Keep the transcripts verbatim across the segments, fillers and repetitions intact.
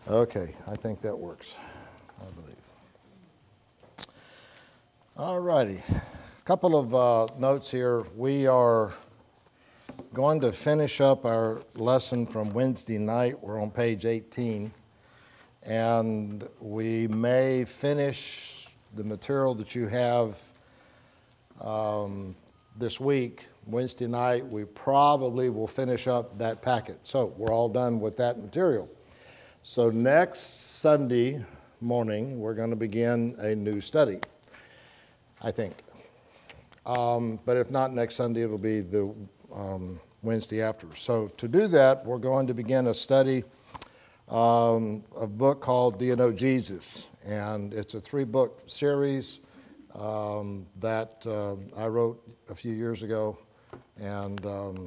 Okay, I think that works, I believe. All righty. A couple of uh, notes here. We are going to finish up our lesson from Wednesday night. We're on page eighteen. And we may finish the material that you have um, this week. Wednesday night, we probably will finish up that packet. So we're all done with that material. So next Sunday morning, we're going to begin a new study, I think. Um, but if not next Sunday, it'll be the um, Wednesday after. So to do that, we're going to begin a study, um, a book called Do You Know Jesus? And it's a three-book series um, that uh, I wrote a few years ago. And um,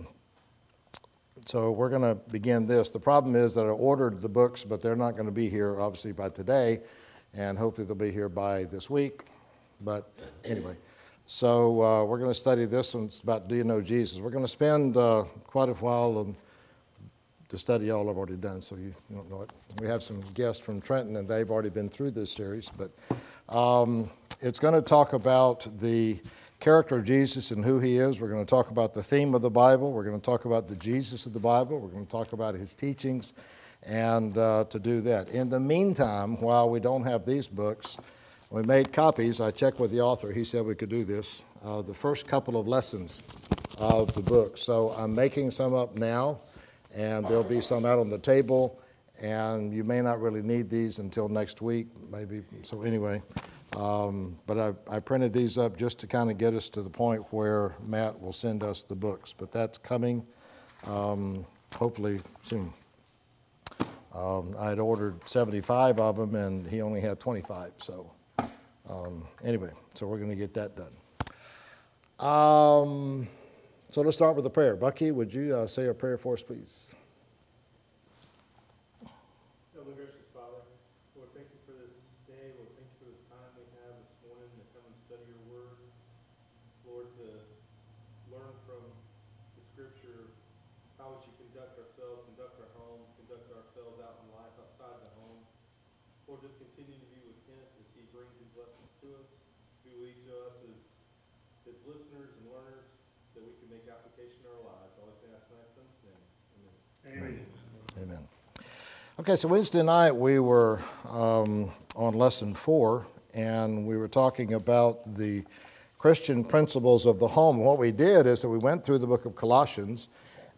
so we're going to begin this. The problem is that I ordered the books, but they're not going to be here, obviously, by today. And hopefully they'll be here by this week. But anyway, so uh, we're going to study this one. It's about Do You Know Jesus? We're going to spend uh, quite a while um, to study all I've already done, so you, you don't know it. We have some guests from Trenton, and they've already been through this series. But um, it's going to talk about the character of Jesus and who he is. We're going to talk about the theme of the Bible. We're going to talk about the Jesus of the Bible. We're going to talk about his teachings, and uh, to do that. In the meantime, while we don't have these books, we made copies. I checked with the author. He said we could do this. Uh, the first couple of lessons of the book. So I'm making some up now, and there'll be some out on the table, and you may not really need these until next week, maybe. So anyway, um, but I, I printed these up just to kind of get us to the point where Matt will send us the books. But that's coming um, hopefully soon. Um, I had ordered seventy-five of them, and he only had twenty-five, so. Um, anyway, so we're going to get that done. Um, so let's start with a prayer. Bucky, would you uh, say a prayer for us, please? Heavenly gracious Father, Lord, thank you for this day. Lord, thank you for this time we have this morning to come and study your word. Lord, to learn from the scripture how we should conduct ourselves, conduct our homes, conduct ourselves out in life outside the home. Lord, just continue to be with Kent as he brings these lessons to us. Be with each of us as his listeners and learners, that we can make application in our lives. All I say, ask in my son's name. Amen. Amen. Amen. Okay, so Wednesday night we were um, on lesson four, and we were talking about the Christian principles of the home. What we did is that we went through the book of Colossians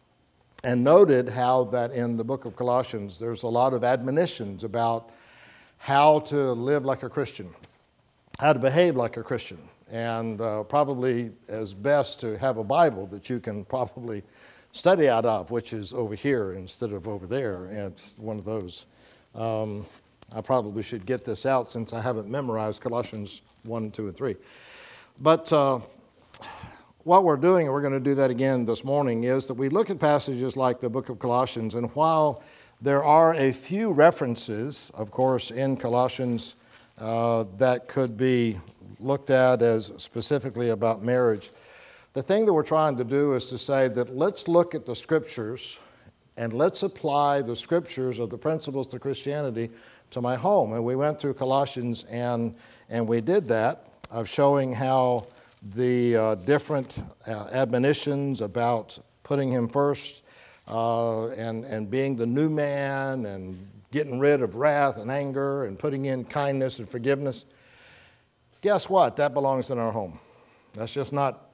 and noted how that in the book of Colossians there's a lot of admonitions about how to live like a Christian, how to behave like a Christian, and uh, probably as best to have a Bible that you can probably study out of, which is over here instead of over there, and it's one of those. Um, I probably should get this out since I haven't memorized Colossians one, two, and three. But uh, what we're doing, and we're going to do that again this morning, is that we look at passages like the book of Colossians, and while there are a few references, of course, in Colossians uh, that could be looked at as specifically about marriage. The thing that we're trying to do is to say that let's look at the scriptures and let's apply the scriptures of the principles of Christianity to my home. And we went through Colossians and, and we did that, of showing how the uh, different uh, admonitions about putting him first, Uh, and, and being the new man and getting rid of wrath and anger and putting in kindness and forgiveness. Guess what? That belongs in our home. That's just not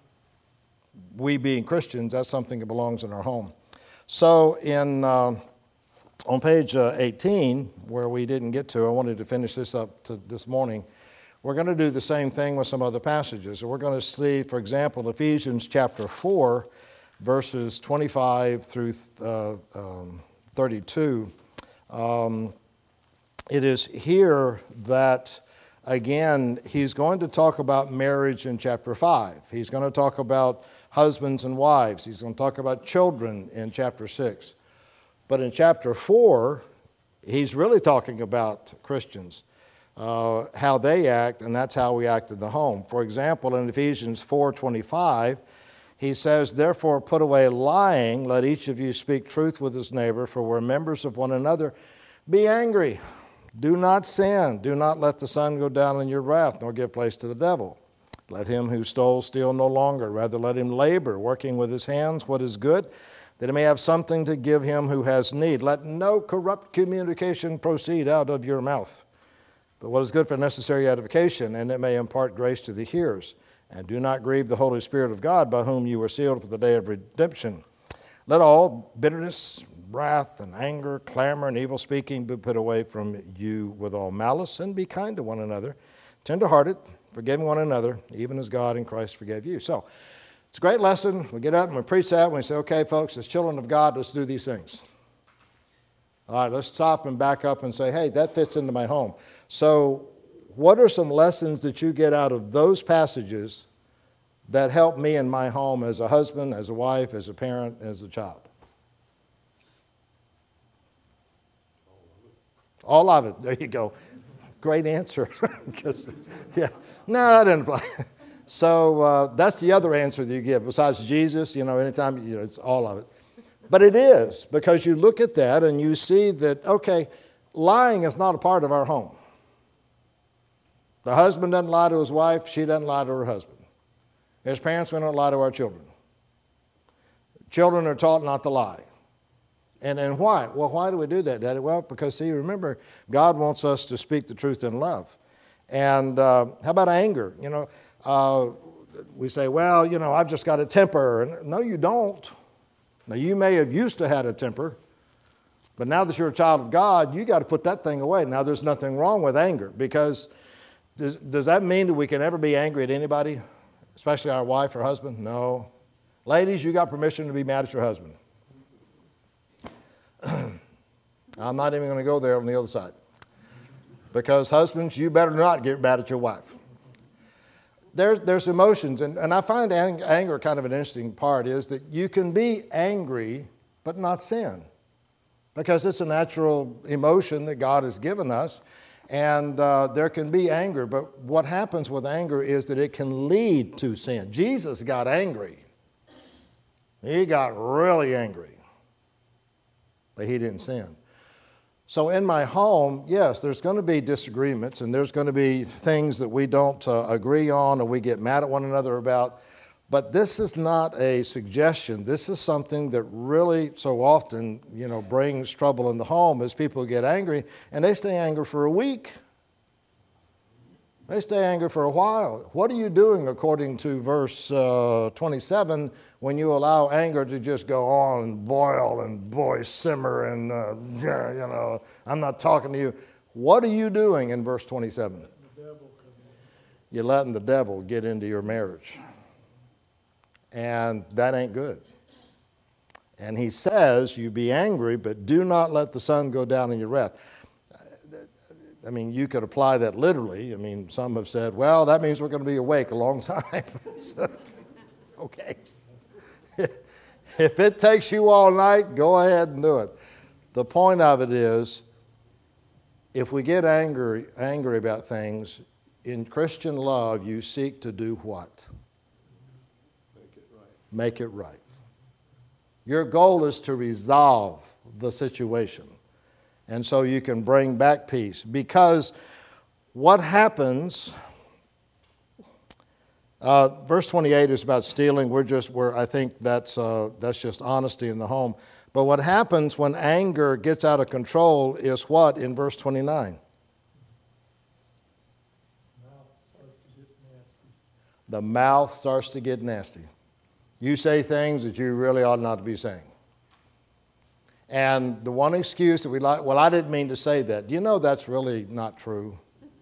we being Christians. That's something that belongs in our home. So in uh, on page uh, eighteen, where we didn't get to, I wanted to finish this up to this morning. We're going to do the same thing with some other passages. So we're going to see, for example, Ephesians chapter four, verses twenty-five through uh, um, thirty-two. Um, it is here that, again, he's going to talk about marriage in chapter five. He's going to talk about husbands and wives. He's going to talk about children in chapter six. But in chapter four, he's really talking about Christians, uh, how they act, and that's how we act in the home. For example, in Ephesians four twenty-five, he says, "Therefore put away lying, let each of you speak truth with his neighbor, for we're members of one another. Be angry. Do not sin. Do not let the sun go down in your wrath, nor give place to the devil. Let him who stole steal no longer. Rather, let him labor, working with his hands what is good, that he may have something to give him who has need. Let no corrupt communication proceed out of your mouth, but what is good for necessary edification, and it may impart grace to the hearers. And do not grieve the Holy Spirit of God, by whom you were sealed for the day of redemption. Let all bitterness, wrath, and anger, clamor, and evil speaking be put away from you with all malice, and be kind to one another, tender-hearted, forgiving one another, even as God in Christ forgave you. So, it's a great lesson. We get up and we preach that, and we say, okay, folks, as children of God, let's do these things. All right, let's stop and back up and say, hey, that fits into my home. So, what are some lessons that you get out of those passages that help me in my home as a husband, as a wife, as a parent, as a child? All of it. There you go. Great answer. Because, yeah. No, that didn't apply. So uh, that's the other answer that you give. Besides Jesus, you know, anytime, you know, it's all of it. But it is, because you look at that and you see that, okay, lying is not a part of our home. The husband doesn't lie to his wife. She doesn't lie to her husband. As parents, we don't lie to our children. Children are taught not to lie. And, and why? Well, why do we do that, Daddy? Well, because, see, remember, God wants us to speak the truth in love. And uh, how about anger? You know, uh, we say, well, you know, I've just got a temper. And no, you don't. Now, you may have used to have a temper, but now that you're a child of God, you got to put that thing away. Now, there's nothing wrong with anger, because does, does that mean that we can ever be angry at anybody, especially our wife or husband? No. Ladies, you got permission to be mad at your husband. I'm not even going to go there on the other side. Because husbands, you better not get mad at your wife. There, there's emotions, and, and I find ang- anger kind of an interesting part, is that you can be angry but not sin. Because it's a natural emotion that God has given us, and uh, there can be anger, but what happens with anger is that it can lead to sin. Jesus got angry. He got really angry. But he didn't sin. So in my home, yes, there's going to be disagreements, and there's going to be things that we don't uh, agree on or we get mad at one another about. But this is not a suggestion. This is something that really so often, you know, brings trouble in the home, is people get angry, and they stay angry for a week. They stay angry for a while. What are you doing, according to verse uh, twenty-seven, when you allow anger to just go on and boil and boy simmer and, uh, you know, I'm not talking to you. What are you doing in verse twenty-seven? You're letting the devil get into your marriage. And that ain't good. And he says, you be angry, but do not let the sun go down in your wrath. I mean, you could apply that literally. I mean, some have said, well, that means we're going to be awake a long time. So, okay. If it takes you all night, go ahead and do it. The point of it is, if we get angry, angry about things, in Christian love, you seek to do what? Make it right. Make it right. Your goal is to resolve the situation. And so you can bring back peace. Because what happens, uh, verse twenty-eight is about stealing. We're just, we're, I think that's, uh, that's just honesty in the home. But what happens when anger gets out of control is what in verse twenty-nine? The mouth starts to get nasty. You say things that you really ought not to be saying. And the one excuse that we like, well, I didn't mean to say that. You know that's really not true.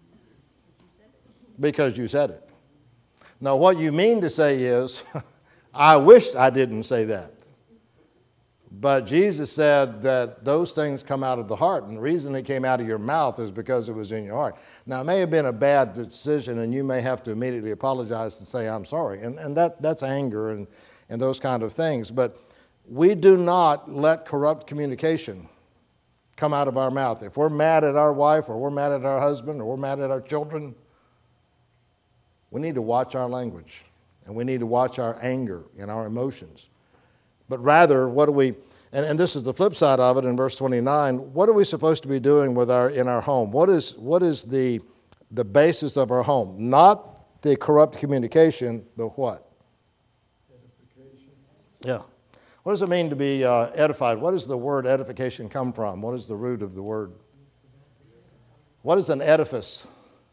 Because you said it. Now, what you mean to say is, I wished I didn't say that. But Jesus said that those things come out of the heart, and the reason they came out of your mouth is because it was in your heart. Now, it may have been a bad decision, and you may have to immediately apologize and say, I'm sorry. And, and that, that's anger and, and those kind of things. But we do not let corrupt communication come out of our mouth. If we're mad at our wife, or we're mad at our husband, or we're mad at our children, we need to watch our language, and we need to watch our anger and our emotions. But rather, what do we, And, and this is the flip side of it in verse twenty-nine. What are we supposed to be doing with our, in our home? What is, what is the, the basis of our home? Not the corrupt communication, but what? Edification. Yeah. What does it mean to be uh, edified? What does the word edification come from? What is the root of the word? What is an edifice?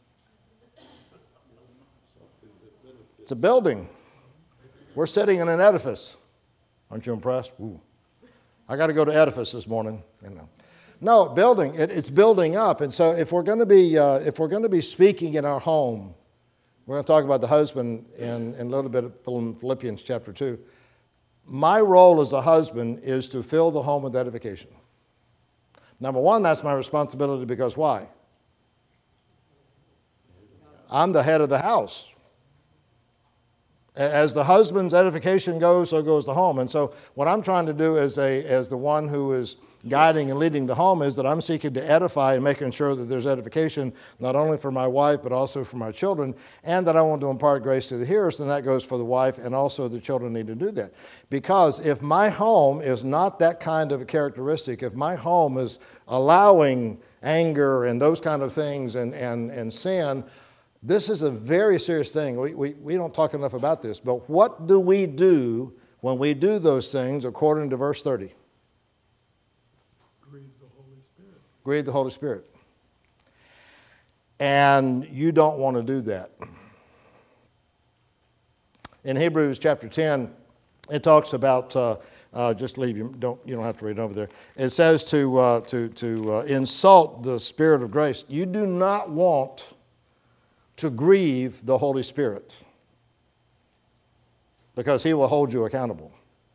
It's a building. We're sitting in an edifice. Aren't you impressed? Ooh. I got to go to edifice this morning. You know. No, building. It, it's building up. And so if we're going to be uh, if we're going to be speaking in our home, we're going to talk about the husband in, in a little bit from Philippians chapter two. My role as a husband is to fill the home with edification. Number one, that's my responsibility because why? I'm the head of the house. As the husband's edification goes, so goes the home. And so what I'm trying to do as, a, as the one who is guiding and leading the home is that I'm seeking to edify and making sure that there's edification not only for my wife but also for my children, and that I want to impart grace to the hearers, and that goes for the wife, and also the children need to do that. Because if my home is not that kind of a characteristic, if my home is allowing anger and those kind of things and, and, and sin, this is a very serious thing. We, we, we don't talk enough about this, but what do we do when we do those things according to verse thirty? Grieve the Holy Spirit. Grieve the Holy Spirit. And you don't want to do that. In Hebrews chapter ten, it talks about, uh, uh, just leave you, don't, you don't have to read it over there. It says to, uh, to, to uh, insult the Spirit of grace. You do not want to grieve the Holy Spirit because He will hold you accountable.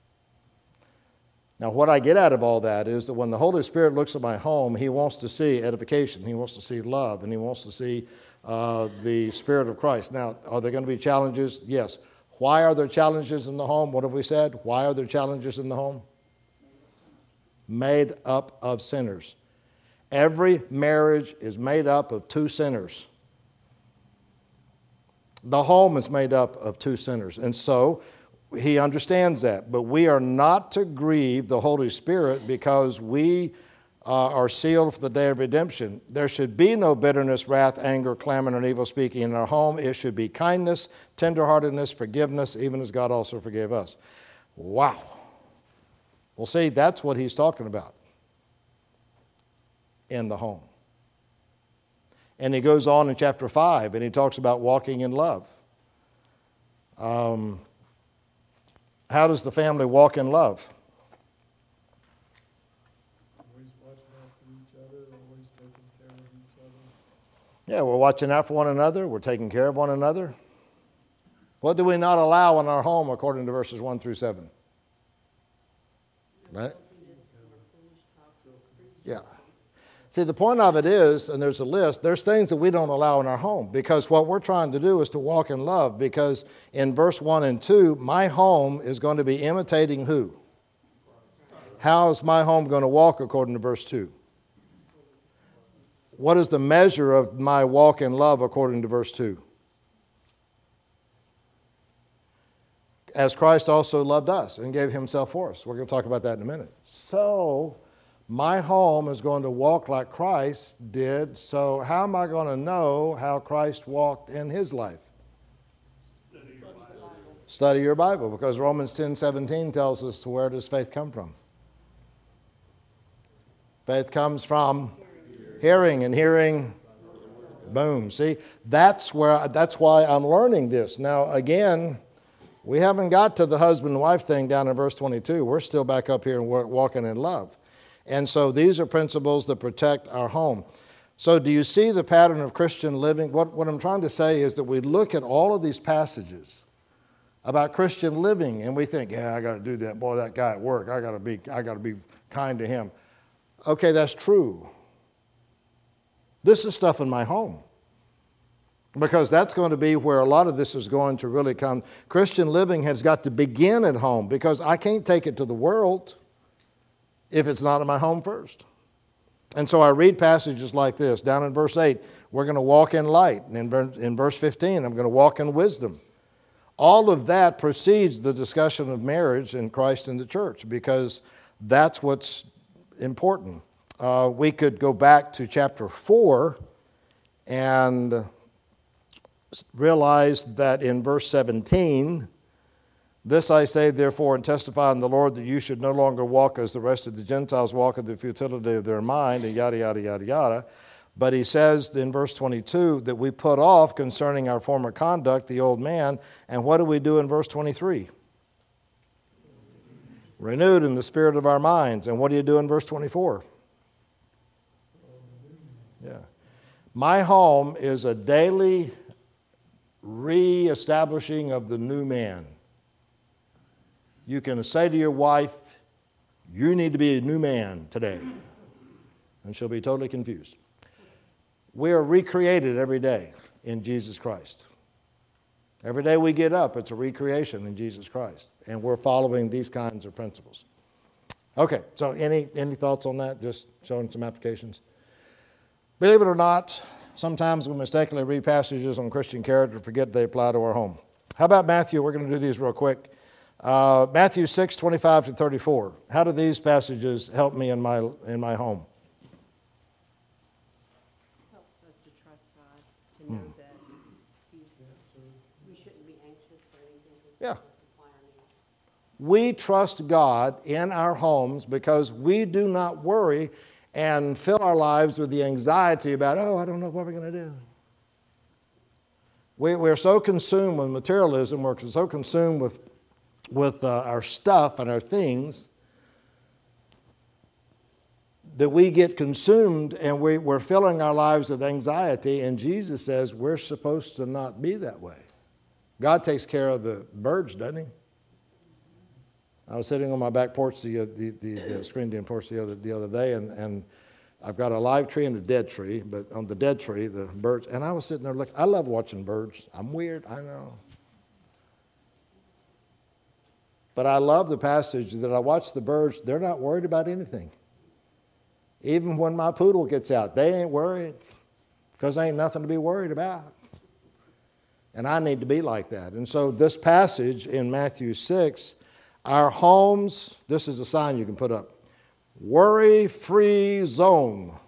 Now, what I get out of all that is that when the Holy Spirit looks at my home, He wants to see edification, He wants to see love, and He wants to see uh, the Spirit of Christ. Now, are there going to be challenges? Yes. Why are there challenges in the home? What have we said? Why are there challenges in the home? Made up of sinners. Every marriage is made up of two sinners. The home is made up of two sinners. And so he understands that. But we are not to grieve the Holy Spirit because we uh, are sealed for the day of redemption. There should be no bitterness, wrath, anger, clamor, and evil speaking in our home. It should be kindness, tenderheartedness, forgiveness, even as God also forgave us. Wow. Well, see, that's what he's talking about in the home. And he goes on in chapter five, and he talks about walking in love. Um, how does the family walk in love? Always watching out for each other, always taking care of each other. Yeah, we're watching out for one another. We're taking care of one another. What do we not allow in our home according to verses one through seven? Right? Yeah. See, the point of it is, and there's a list, there's things that we don't allow in our home because what we're trying to do is to walk in love because in verse one and two, my home is going to be imitating who? How is my home going to walk according to verse two? What is the measure of my walk in love according to verse two? As Christ also loved us and gave himself for us. We're going to talk about that in a minute. So my home is going to walk like Christ did, so how am I going to know how Christ walked in his life? Study your Bible. Study your Bible, because Romans ten seventeen tells us to where does faith come from? Faith comes from hearing, and hearing, boom. See, that's where that's why I'm learning this. Now, again, we haven't got to the husband and wife thing down in verse twenty-two. We're still back up here and walking in love. And so these are principles that protect our home. So do you see the pattern of Christian living? What, what I'm trying to say is that we look at all of these passages about Christian living and we think, yeah, I got to do that. Boy, that guy at work, I got to be, I got to be kind to him. Okay, that's true. This is stuff in my home. Because that's going to be where a lot of this is going to really come. Christian living has got to begin at home because I can't take it to the world if it's not in my home first. And so I read passages like this. Down in verse eight, we're going to walk in light. And in, in verse fifteen, I'm going to walk in wisdom. All of that precedes the discussion of marriage in Christ and the church because That's what's important. Uh, we could go back to chapter four and realize that in verse seventeen, this I say, therefore, and testify in the Lord that you should no longer walk as the rest of the Gentiles walk in the futility of their mind, and yada, yada, yada, yada. But he says in verse twenty-two that we put off concerning our former conduct the old man, and what do we do in verse twenty-three? Renewed in the spirit of our minds. And what do you do in verse twenty-four? Yeah. My home is a daily re-establishing of the new man. You can say to your wife, you need to be a new man today. And she'll be totally confused. We are recreated every day in Jesus Christ. Every day we get up, it's a recreation in Jesus Christ. And we're following these kinds of principles. Okay, so any, any thoughts on that? Just showing some applications. Believe it or not, sometimes we mistakenly read passages on Christian character and forget they apply to our home. How about Matthew? We're going to do these real quick. Uh, Matthew six, twenty-five to thirty-four. How do these passages help me in my, in my home? Helps us to trust God, to know hmm. that he's, we shouldn't be anxious for anything. Yeah. Supply our needs. We trust God in our homes because we do not worry and fill our lives with the anxiety about, oh, I don't know what we're going to do. We, we're so consumed with materialism, we're so consumed with, with uh, our stuff and our things that we get consumed and we, we're filling our lives with anxiety, and Jesus says we're supposed to not be that way. God takes care of the birds, doesn't he? I was sitting on my back porch, the, the, the, the screened in porch the other, the other day, and, and I've got a live tree and a dead tree, but on the dead tree, the birds, and I was sitting there looking. I love watching birds. I'm weird, I know. But I love the passage that I watch the birds, they're not worried about anything. Even when my poodle gets out, they ain't worried because there ain't nothing to be worried about. And I need to be like that. And so this passage in Matthew six, our homes, this is a sign you can put up. Worry-free zone.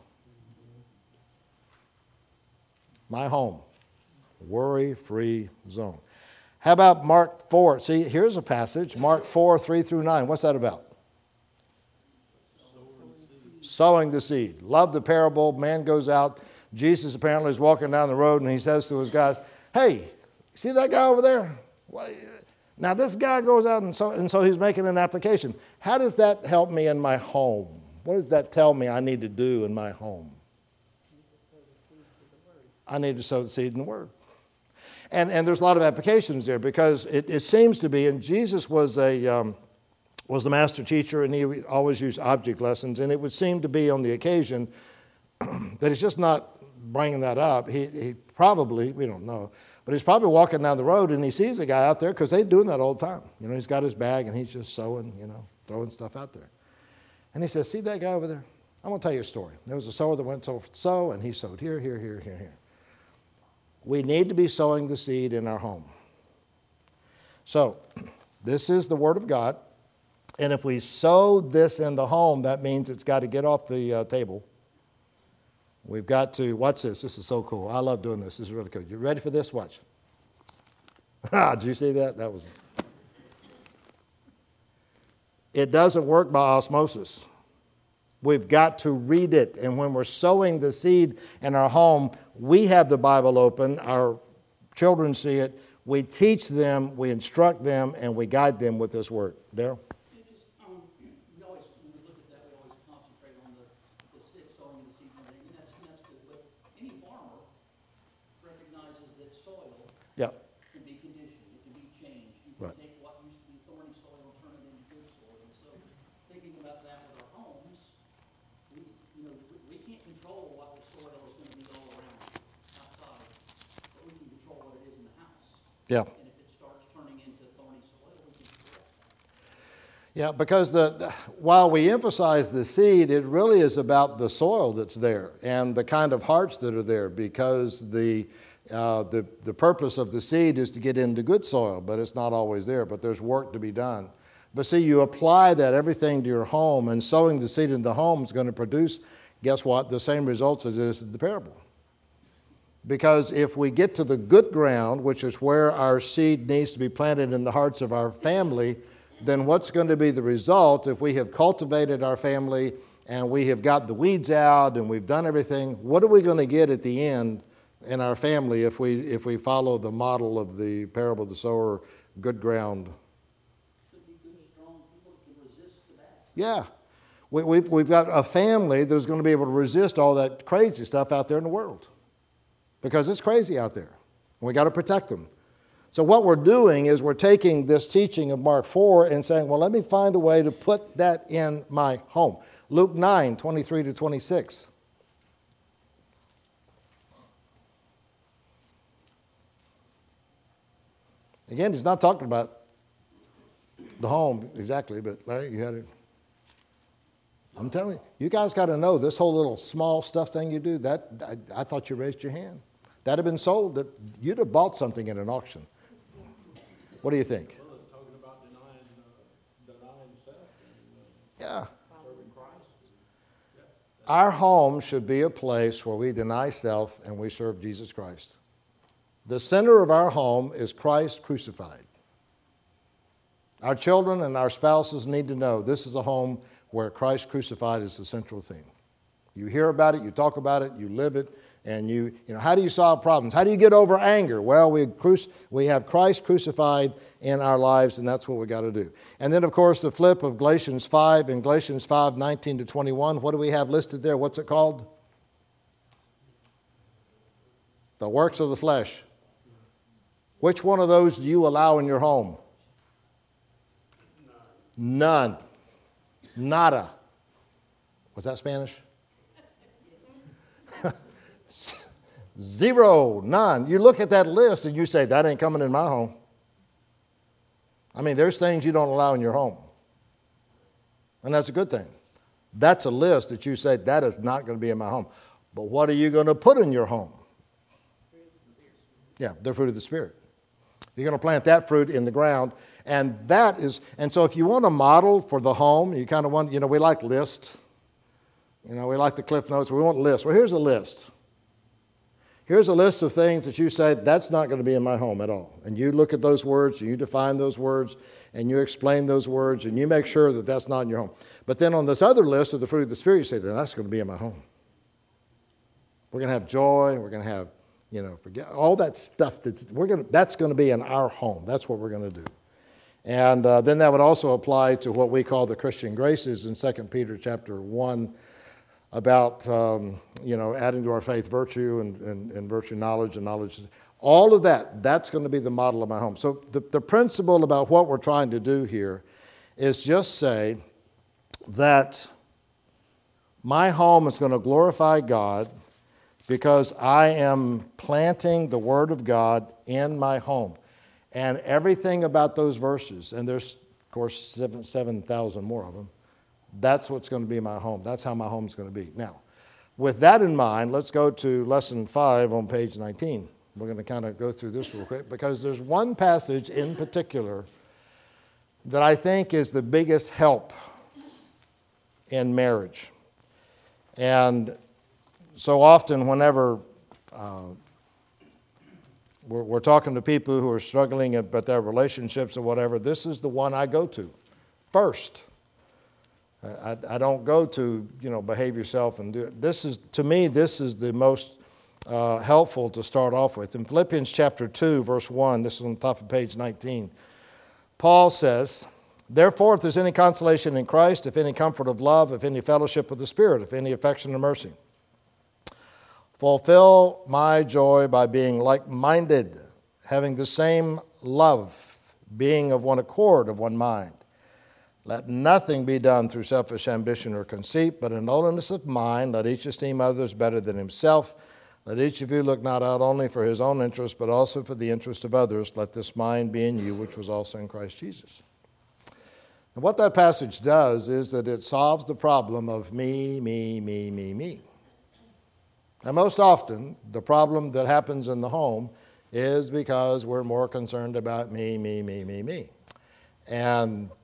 My home. Worry-free zone. How about Mark four? See, here's a passage, Mark four, three through nine. What's that about? Sowing the seed. Love the parable. Man goes out. Jesus apparently is walking down the road and he says to his guys, hey, see that guy over there? What? Now this guy goes out and so, and so he's making an application. How does that help me in my home? What does that tell me I need to do in my home? I need to sow the seed in the Word. And, and there's a lot of applications there because it, it seems to be, and Jesus was a um, was the master teacher and he would always use object lessons, and it would seem to be on the occasion that he's just not bringing that up. He, he probably, we don't know, but he's probably walking down the road and he sees a guy out there because they're doing that all the time. You know, he's got his bag and he's just sowing, you know, throwing stuff out there. And he says, see that guy over there? I'm going to tell you a story. There was a sower that went to sow, and he sowed here, here, here, here, here. We need to be sowing the seed in our home. So, this is the Word of God. And if we sow this in the home, that means it's got to get off the uh, table. We've got to, watch this. This is so cool. I love doing this. This is really cool. You ready for this? Watch. Did you see that? That was... It doesn't work by osmosis. We've got to read it. And when we're sowing the seed in our home, we have the Bible open. Our children see it. We teach them, we instruct them, and we guide them with this word. Darryl? Um, we always, when we look at that, we always concentrate on the, the seed, sowing the seed and everything, and that's, and that's good. But any farmer recognizes that soil yeah. can be conditioned, it can be changed. You can right. take what used to be thorny soil and turn it into good soil. And so thinking about that with our homes, we, you know, we, we can't control what the soil is going to be all around outside, but we can control what it is in the house. Yeah. And if it starts turning into thorny soil, we can correct that. Yeah, because the, while we emphasize the seed, it really is about the soil that's there and the kind of hearts that are there, because the, uh, the, the purpose of the seed is to get into good soil, but it's not always there, but there's work to be done. But see, you apply that everything to your home, and sowing the seed in the home is going to produce, guess what, the same results as it is in the parable. Because if we get to the good ground, which is where our seed needs to be planted in the hearts of our family, then what's going to be the result if we have cultivated our family and we have got the weeds out and we've done everything? What are we going to get at the end in our family if we if we follow the model of the parable of the sower, good ground? Should be good, strong people that can resist the bad. Yeah. We, we've, we've got a family that's going to be able to resist all that crazy stuff out there in the world. Because it's crazy out there. We got to protect them. So what we're doing is we're taking this teaching of Mark four and saying, well, let me find a way to put that in my home. Luke nine, twenty-three to twenty-six. Again, he's not talking about the home exactly, but Larry, you had it. I'm telling you, you guys got to know this whole little small stuff thing you do, that I, I thought you raised your hand. That had been sold, that you'd have bought something in an auction. What do you think? Well, it's talking about denying, uh, denying self and Yeah. uh, serving Christ. Our home should be a place where we deny self and we serve Jesus Christ. The center of our home is Christ crucified. Our children and our spouses need to know this is a home where Christ crucified is the central theme. You hear about it, you talk about it, you live it, and you, you know, how do you solve problems? How do you get over anger? Well, we, cru- we have Christ crucified in our lives, and that's what we got to do. And then, of course, the flip of Galatians five, in Galatians five, nineteen to twenty-one, what do we have listed there? What's it called? The works of the flesh. Which one of those do you allow in your home? None. Nada. Was that Spanish? Zero, none. You look at that list and you say, that ain't coming in my home. I mean, there's things you don't allow in your home. And that's a good thing. That's a list that you say, that is not going to be in my home. But what are you going to put in your home? Yeah, the fruit of the Spirit. You're going to plant that fruit in the ground. And that is, and so if you want a model for the home, you kind of want, you know, we like lists. You know, we like the Cliff Notes. We want lists. Well, here's a list. Here's a list of things that you say, that's not going to be in my home at all. And you look at those words, and you define those words, and you explain those words, and you make sure that that's not in your home. But then on this other list of the fruit of the Spirit, you say, that's going to be in my home. We're going to have joy. We're going to have, you know, forget all that stuff. That's, we're going to, that's going to be in our home. That's what we're going to do. And uh, then that would also apply to what we call the Christian graces in Second Peter chapter one, about, um, you know, adding to our faith virtue and, and, and virtue knowledge and knowledge. All of that, that's going to be the model of my home. So the, the principle about what we're trying to do here is just say that my home is going to glorify God because I am planting the Word of God in my home. And everything about those verses, and there's, of course, seven, seven thousand more of them, that's what's going to be my home. That's how my home's going to be. Now, with that in mind, let's go to lesson five on page nineteen. We're going to kind of go through this real quick because there's one passage in particular that I think is the biggest help in marriage. And so often whenever uh, we're, we're talking to people who are struggling about their relationships or whatever, this is the one I go to first. I, I don't go to, you know, behave yourself and do it. This is, to me, this is the most uh, helpful to start off with. In Philippians chapter two, verse one, this is on the top of page nineteen, Paul says, therefore, if there's any consolation in Christ, if any comfort of love, if any fellowship with the Spirit, if any affection and mercy, fulfill my joy by being like-minded, having the same love, being of one accord, of one mind. Let nothing be done through selfish ambition or conceit, but in lowliness of mind, let each esteem others better than himself. Let each of you look not out only for his own interest, but also for the interest of others. Let this mind be in you, which was also in Christ Jesus. And what that passage does is that it solves the problem of me, me, me, me, me. And most often, the problem that happens in the home is because we're more concerned about me, me, me, me, me. And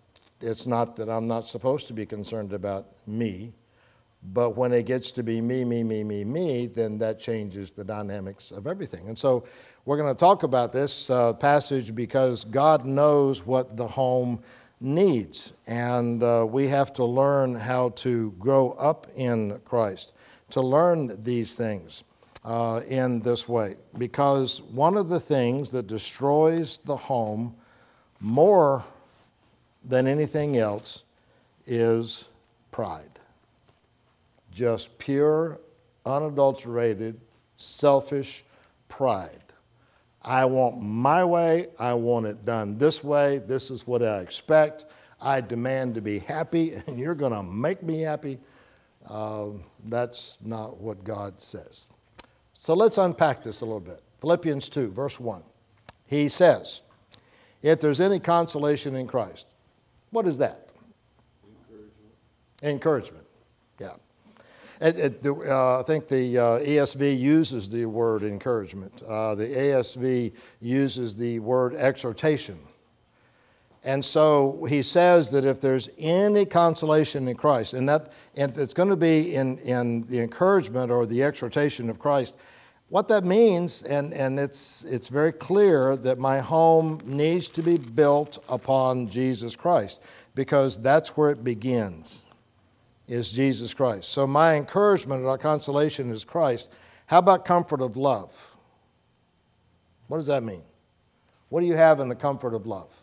it's not that I'm not supposed to be concerned about me, but when it gets to be me, me, me, me, me, then that changes the dynamics of everything. And so we're going to talk about this uh, passage because God knows what the home needs, and uh, we have to learn how to grow up in Christ, to learn these things uh, in this way. Because one of the things that destroys the home more than anything else is pride. Just pure, unadulterated, selfish pride. I want my way. I want it done this way. This is what I expect. I demand to be happy, and you're going to make me happy. Uh, that's not what God says. So let's unpack this a little bit. Philippians two, verse one. He says, if there's any consolation in Christ, what is that? Encouragement. Encouragement, yeah. It, it, the, uh, I think the uh, E S V uses the word encouragement. Uh, the A S V uses the word exhortation. And so he says that if there's any consolation in Christ, and that and it's going to be in, in the encouragement or the exhortation of Christ, what that means, and, and it's, it's very clear that my home needs to be built upon Jesus Christ, because that's where it begins, is Jesus Christ. So my encouragement or consolation is Christ. How about comfort of love? What does that mean? What do you have in the comfort of love?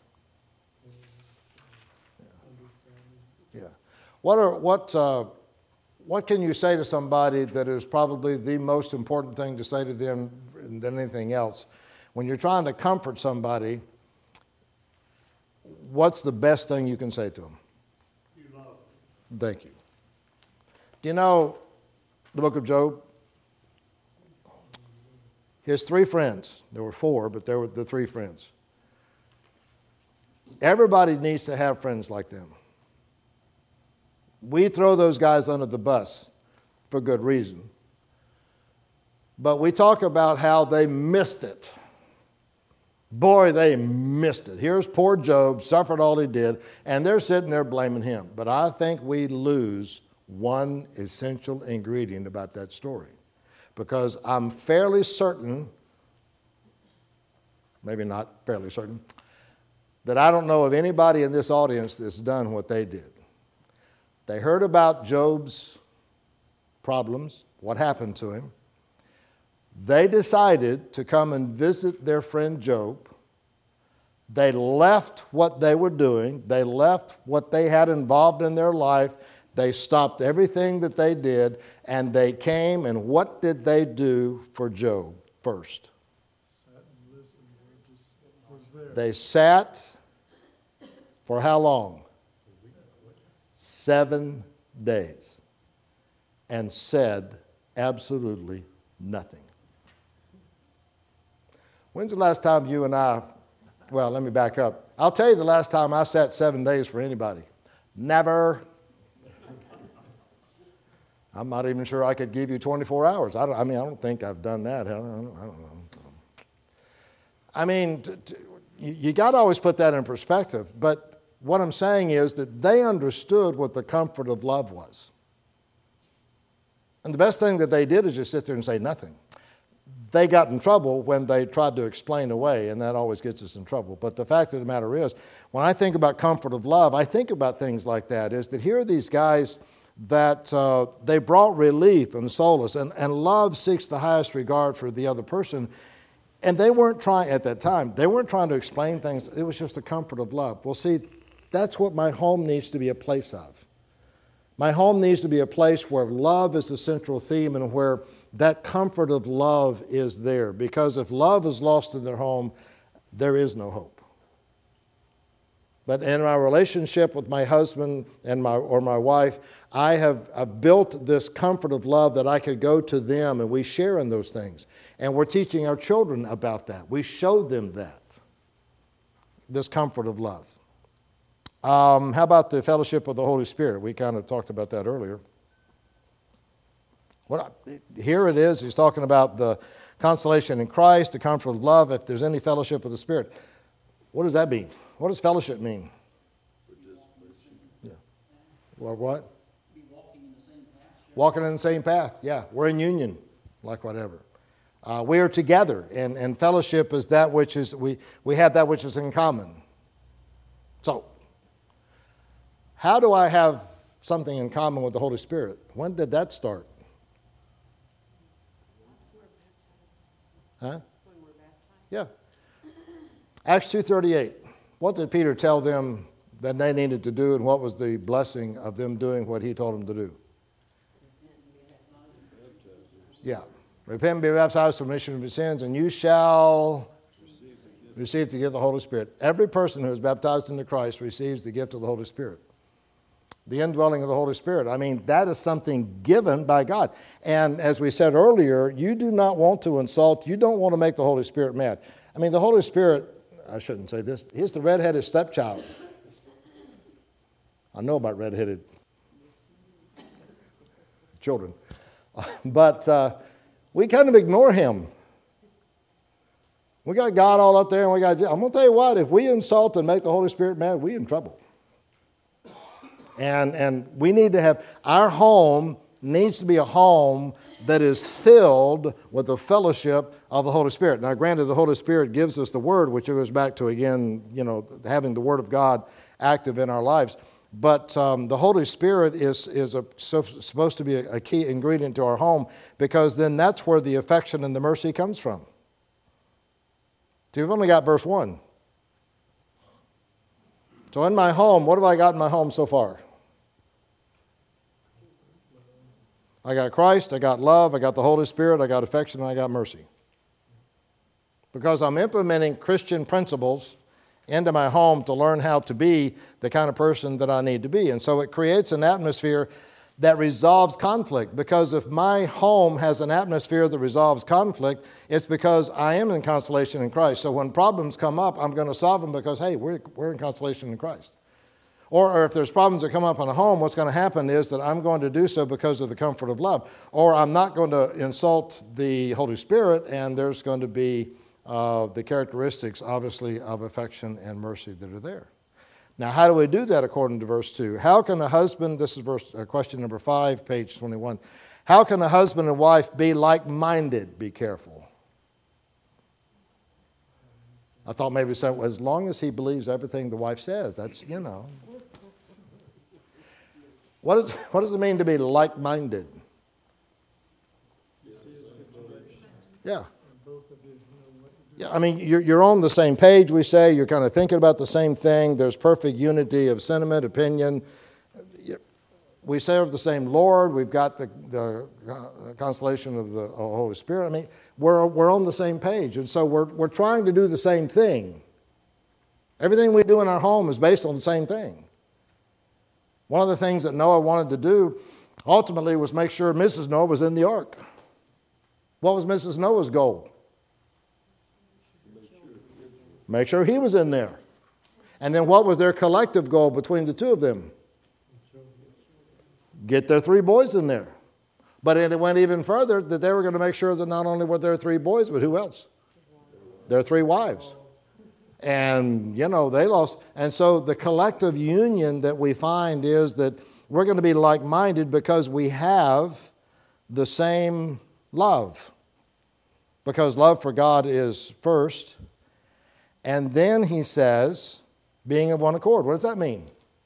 Yeah. What are what uh, what can you say to somebody that is probably the most important thing to say to them than anything else? When you're trying to comfort somebody, what's the best thing you can say to them? You love. Thank you. Do you know the book of Job? His three friends, there were four, but there were the three friends. Everybody needs to have friends like them. We throw those guys under the bus for good reason. But we talk about how they missed it. Boy, they missed it. Here's poor Job, suffered all he did, and they're sitting there blaming him. But I think we lose one essential ingredient about that story. Because I'm fairly certain, maybe not fairly certain, that I don't know of anybody in this audience that's done what they did. They heard about Job's problems, what happened to him. They decided to come and visit their friend Job. They left what they were doing. They left what they had involved in their life. They stopped everything that they did, and they came, and what did they do for Job first? Sat and listened. We just was there. They sat for how long? Seven days, and said absolutely nothing. When's the last time you and I, well, let me back up. I'll tell you the last time I sat seven days for anybody. Never. I'm not even sure I could give you twenty-four hours. I, don't, I mean, I don't think I've done that. I don't, I don't know. I mean, t- t- you, you got to always put that in perspective. But what I'm saying is that they understood what the comfort of love was. And the best thing that they did is just sit there and say nothing. They got in trouble when they tried to explain away, and that always gets us in trouble. But the fact of the matter is, when I think about comfort of love, I think about things like that, is that here are these guys that uh, they brought relief and solace, and, and love seeks the highest regard for the other person. And they weren't trying, at that time, they weren't trying to explain things. It was just the comfort of love. Well, see, that's what my home needs to be a place of. My home needs to be a place where love is the central theme and where that comfort of love is there. Because if love is lost in their home, there is no hope. But in my relationship with my husband and my or my wife, I have I've built this comfort of love that I could go to them and we share in those things. And we're teaching our children about that. We show them that, this comfort of love. Um, how about the fellowship of the Holy Spirit? We kind of talked about that earlier. What I, here it is. He's talking about the consolation in Christ, the comfort of love, if there's any fellowship of the Spirit. What does that mean? What does fellowship mean? Well, what? Be walking in the same path. share Walking in the same path. Yeah, we're in union, like whatever. Uh, we are together, and, and fellowship is that which is, we, we have that which is in common. So, how do I have something in common with the Holy Spirit? When did that start? Huh? When we're baptized. Yeah. Acts two thirty-eight. What did Peter tell them that they needed to do, and what was the blessing of them doing what he told them to do? Yeah. Repent and be baptized for remission of your sins, and you shall receive the gift of the Holy Spirit. Every person who is baptized into Christ receives the gift of the Holy Spirit. The indwelling of the Holy Spirit. I mean, that is something given by God. And as we said earlier, you do not want to insult, you don't want to make the Holy Spirit mad. I mean, the Holy Spirit, I shouldn't say this, he's the redheaded stepchild. I know about redheaded children. But uh, we kind of ignore him. We got God all up there, and we got, I'm going to tell you what, if we insult and make the Holy Spirit mad, we're in trouble. And, and we need to have, our home needs to be a home that is filled with the fellowship of the Holy Spirit. Now, granted, the Holy Spirit gives us the Word, which goes back to, again, you know, having the Word of God active in our lives. But um, the Holy Spirit is, is a, so, supposed to be a, a key ingredient to our home, because then that's where the affection and the mercy comes from. So we've only got verse one. So in my home, what have I got in my home so far? I got Christ, I got love, I got the Holy Spirit, I got affection, and I got mercy. Because I'm implementing Christian principles into my home to learn how to be the kind of person that I need to be. And so it creates an atmosphere that resolves conflict. Because if my home has an atmosphere that resolves conflict, it's because I am in consolation in Christ. So when problems come up, I'm going to solve them because, hey, we're, we're in consolation in Christ. Or, or if there's problems that come up in a home, what's going to happen is that I'm going to do so because of the comfort of love. Or I'm not going to insult the Holy Spirit, and there's going to be uh, the characteristics, obviously, of affection and mercy that are there. Now, how do we do that according to verse two? How can a husband, this is verse, uh, question number five, page twenty-one. How can a husband and wife be like-minded? Be careful. I thought maybe so, as long as he believes everything the wife says, that's, you know. What, is, what does it mean to be like-minded? Yeah. Yeah, I mean, you're, you're on the same page, we say. You're kind of thinking about the same thing. There's perfect unity of sentiment, opinion. We serve the same Lord. We've got the, the consolation of the Holy Spirit. I mean, we're, we're on the same page. And so we're, we're trying to do the same thing. Everything we do in our home is based on the same thing. One of the things that Noah wanted to do ultimately was make sure Missus Noah was in the ark. What was Missus Noah's goal? Make sure he was in there. And then what was their collective goal between the two of them? Get their three boys in there. But it went even further that they were going to make sure that not only were there three boys, but who else? Their three wives. And, you know, they lost. And so the collective union that we find is that we're going to be like-minded because we have the same love. Because love for God is first. And then he says, being of one accord. What does that mean?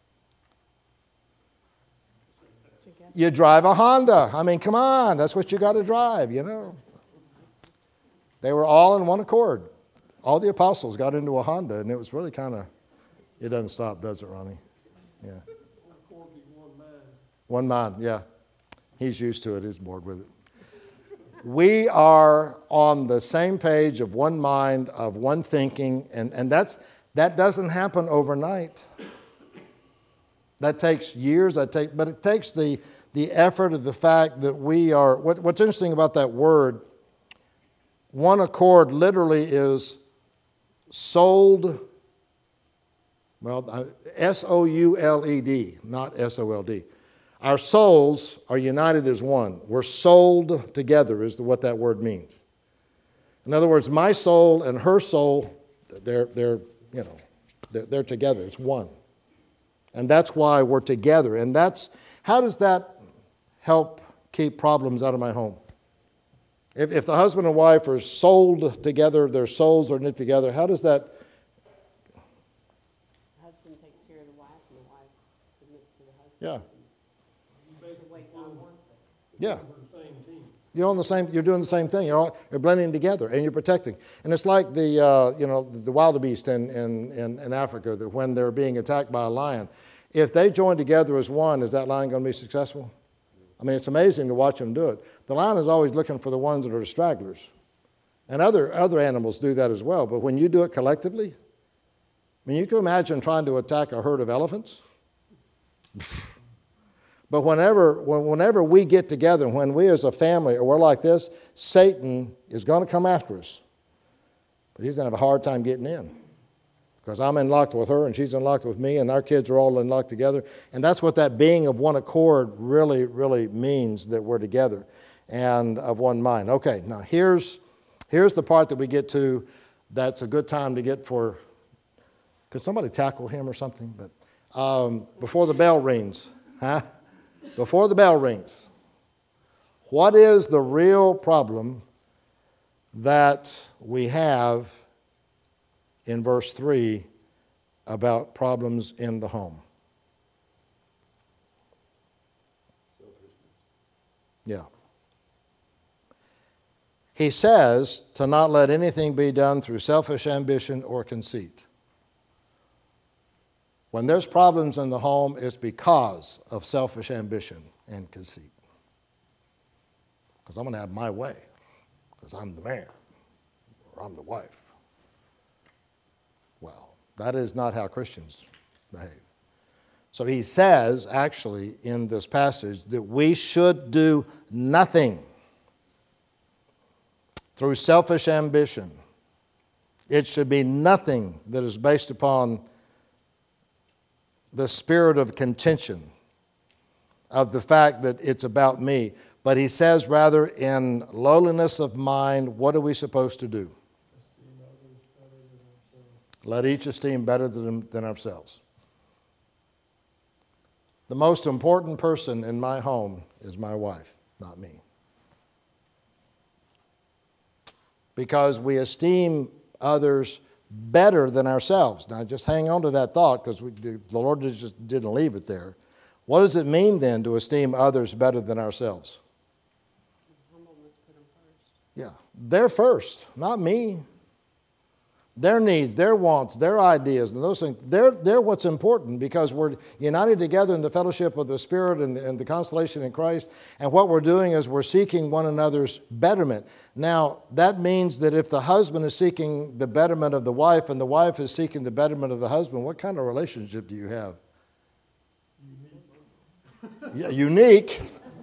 You drive a Honda. I mean, come on, that's what you got to drive, you know. They were all in one accord. All the apostles got into a Honda, and it was really kind of, it doesn't stop, does it, Ronnie? Yeah. One mind, yeah. He's used to it. He's bored with it. We are on the same page of one mind, of one thinking, and, and that's, that doesn't happen overnight. That takes years, that take, but it takes the, the effort of the fact that we are, what, what's interesting about that word, one accord literally is souled, well, S O U L E D, not S O L D. Our souls are united as one. We're souled together is what that word means. In other words, my soul and her soul, they're, they're you know, they're, they're together. It's one. And that's why we're together. And that's, how does that help keep problems out of my home? If, if the husband and wife are souled together, their souls are knit together, how does that? The husband takes care of the wife, and the wife submits to the husband. Yeah. The way God wants it. Yeah. You're on the same. You're doing the same thing. You're all, you're blending together, and you're protecting. And it's like the uh, you know the wildebeest in, in in in Africa, that when they're being attacked by a lion, if they join together as one, is that lion going to be successful? I mean, it's amazing to watch them do it. The lion is always looking for the ones that are the stragglers, and other other animals do that as well. But when you do it collectively, I mean, you can imagine trying to attack a herd of elephants. But whenever, whenever we get together, when we as a family, or we're like this, Satan is going to come after us. But he's going to have a hard time getting in. Because I'm in locked with her, and she's in locked with me, and our kids are all in locked together. And that's what that being of one accord really, really means, that we're together and of one mind. Okay, now here's, here's the part that we get to that's a good time to get for, could somebody tackle him or something? But um, before the bell rings, huh? Before the bell rings, what is the real problem that we have in verse three about problems in the home? Yeah. He says to not let anything be done through selfish ambition or conceit. When there's problems in the home, it's because of selfish ambition and conceit. Because I'm going to have my way, because I'm the man, or I'm the wife. Well, that is not how Christians behave. So he says, actually, in this passage, that we should do nothing through selfish ambition. It should be nothing that is based upon the spirit of contention, of the fact that it's about me. But he says, rather, in lowliness of mind, what are we supposed to do? Let each esteem better than, than ourselves. The most important person in my home is my wife, not me. Because we esteem others better than ourselves. Now, just hang on to that thought, because the Lord just didn't leave it there. What does it mean then to esteem others better than ourselves? Yeah, they're first, not me. Their needs, their wants, their ideas, and those things, they're, they're what's important, because we're united together in the fellowship of the Spirit and, and the consolation in Christ. And what we're doing is we're seeking one another's betterment. Now, that means that if the husband is seeking the betterment of the wife and the wife is seeking the betterment of the husband, what kind of relationship do you have? Unique. Yeah, unique.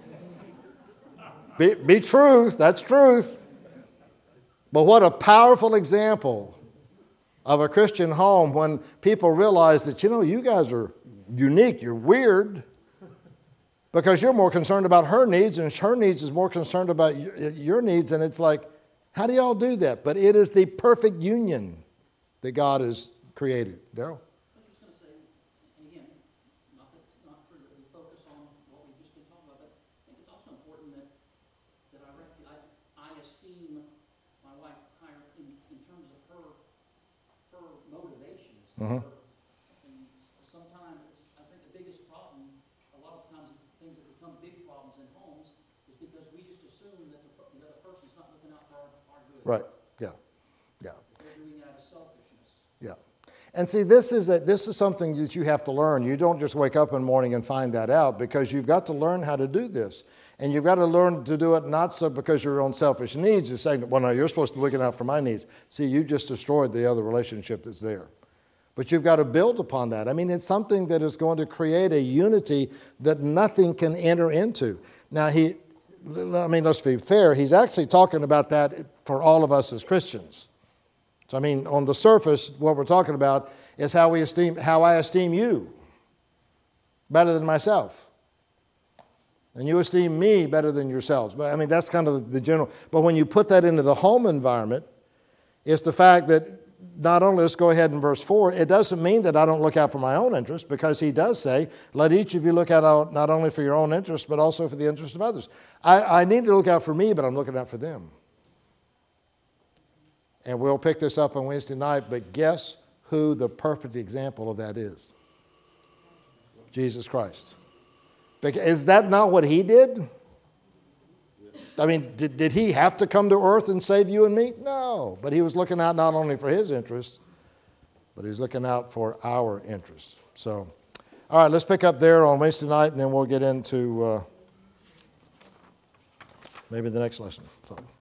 Be, be truth, that's truth. But what a powerful example of a Christian home when people realize that, you know, you guys are unique, you're weird, because you're more concerned about her needs, and her needs is more concerned about your needs. And it's like, how do y'all do that? But it is the perfect union that God has created. Daryl? I was just going to say, and again, not, that, not for the focus on what we've just been talking about, but I think it's also important that, that I, recognize, I, I esteem my wife higher in, in terms of her, her motivations. Mm-hmm. And sometimes, it's, I think the biggest problem, a lot of times things that become big problems in homes, is because we just assume that the, the other person's not looking out for our, our good. Right, yeah, yeah. They're doing it out of selfishness. Yeah. And see, this is, a, this is something that you have to learn. You don't just wake up in the morning and find that out, because you've got to learn how to do this. And you've got to learn to do it not so because your own selfish needs is saying, well, no, you're supposed to be looking out for my needs. See, you just destroyed the other relationship that's there. But you've got to build upon that. I mean, it's something that is going to create a unity that nothing can enter into. Now, he, I mean, let's be fair, he's actually talking about that for all of us as Christians. So, I mean, on the surface, what we're talking about is how we esteem, how I esteem you better than myself. And you esteem me better than yourselves. But I mean, that's kind of the general. But when you put that into the home environment, it's the fact that not only, let's go ahead in verse four, it doesn't mean that I don't look out for my own interest, because he does say, let each of you look out not only for your own interest, but also for the interest of others. I, I need to look out for me, but I'm looking out for them. And we'll pick this up on Wednesday night, but guess who the perfect example of that is? Jesus Christ. Is that not what he did? I mean, did, did he have to come to earth and save you and me? No. But he was looking out not only for his interest, but he was looking out for our interest. So, all right, let's pick up there on Wednesday night, and then we'll get into uh, maybe the next lesson. So.